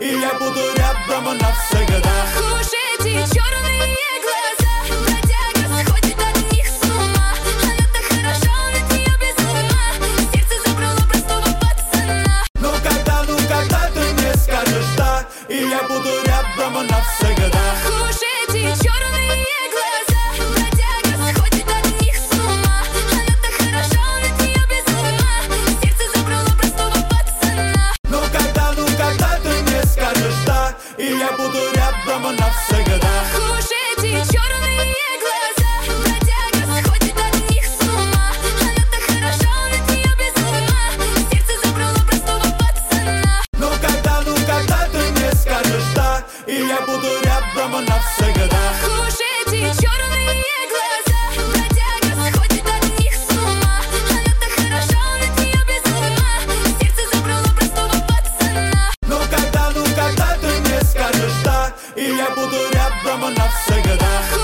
и я буду рядом навсегда. Уж эти черные глаза, бродяга сходит от них с ума. Она так хороша, он от нее без ума. Сердце забрало простого пацана. Ну когда ты мне скажешь да, и я буду рядом навсегда. Уж эти черные глаза, бродяга сходит от них с ума. Она так хороша, он от нее без ума. Сердце забрало простого пацана. Ну когда ты мне скажешь да, и я буду рядом навсегда. Уж эти черные глаза, бродяга сходит от них с ума. Она так хороша, он от нее без ума. Сердце забрало простого пацана. Ну когда ты мне скажешь да, и я буду рядом навсегда. Уж эти черные глаза, бродяга сходит от них с ума. Она так хороша, он от нее без ума. Сердце забрало простого пацана. Ну когда ты мне скажешь да, и я буду рядом навсегда.